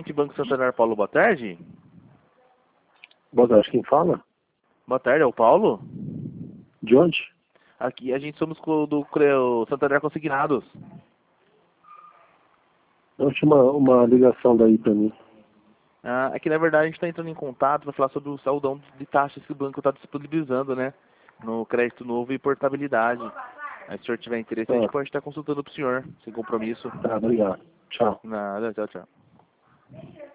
Banco Santander, Paulo, boa tarde. Boa tarde, quem fala? Boa tarde, é o Paulo? De onde? Aqui a gente somos do Santander Consignados. Eu tinha uma ligação daí pra mim. Aqui na verdade a gente está entrando em contato para falar sobre o saldão de taxas que o banco está disponibilizando, né? No crédito novo e portabilidade. Aí, se o senhor tiver interesse, a gente pode estar consultando para o senhor, sem compromisso. Tá, obrigado. Tchau. Nada, tchau, tchau.